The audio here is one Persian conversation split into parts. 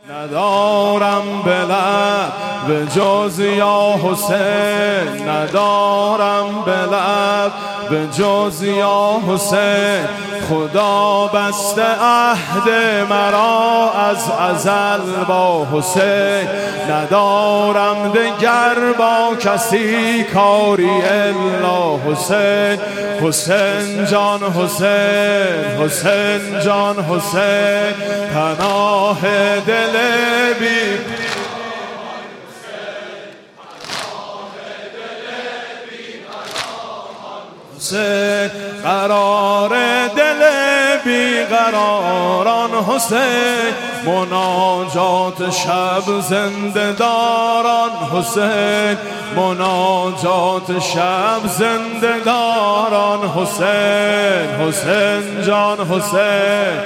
ندارم به لب به جز یا حسین، ندارم به لب به جز یا حسین. خدا بسته عهد مرا از ازل با حسین، ندارم دگر با کسی کاری الا حسین. حسین جان حسین، حسین جان حسین، پناه دل بی حسین، قرار دل بیقراران حسین، مناجات شب زنده داران حسین، مناجات شب زنده داران حسین. حسین جان حسین،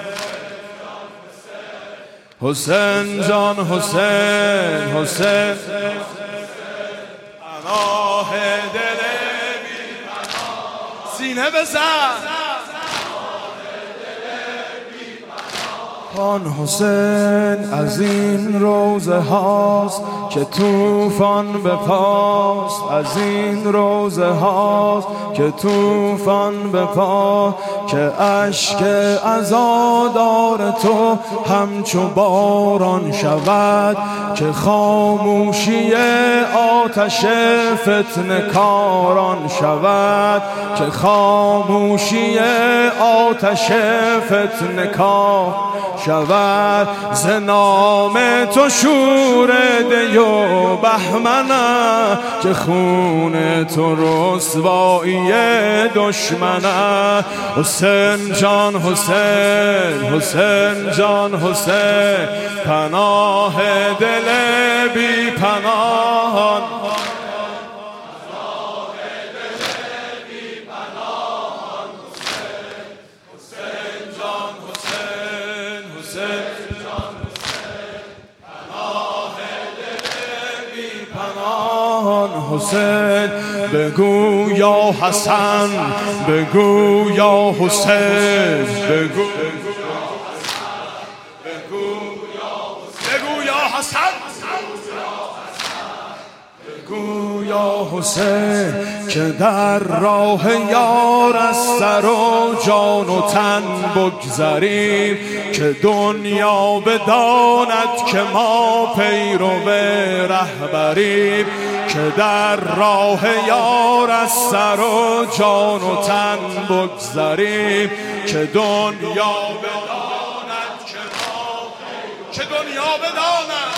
حسین جان حسین، حسین پناه دل سینه بزن آن حسین. از این روزه هاست که طوفان به پاست، از این روزه هاست که طوفان به پا، که اشک عزادار تو همچو باران شود، که خاموشی آتش فتنه کاران شود، که خاموشی آتش فتنه کار شود. ز نام تو شور دی و بهمنه، که خون تو رسوایی دشمنه. حسین جان حسین، حسین جان حسین، پناه دل بی پناهان، حسین. بگو یا حسن، بگو یا حسین، بگو یا حسن، بگو یا حسین، که در راه یار از سر و جان و تن بگذریم، که دنیا بداند که ما پیرو رهبریم، که در راه یار از سر و جان و تن بگذریم، که دنیا بداند که ما که دنیا بداند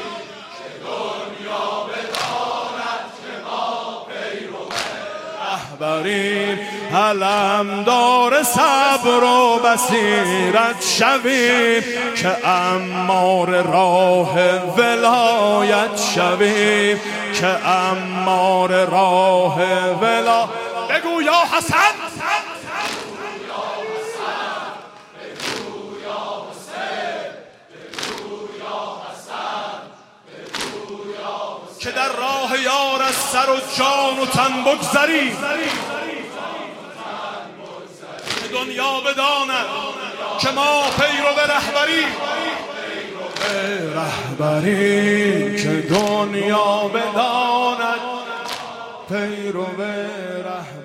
که ما پیرو رهبریم. علمدار صبر و بصیرت شویم، که امار راه ولایت شویم، که امار راه ولا. بگو یا حسن، که در راه یار از سر و جان و تن بگذریم، که دنیا بداند که ما پیرو رهبریم، که دنیا بداند پیرو رهبریم.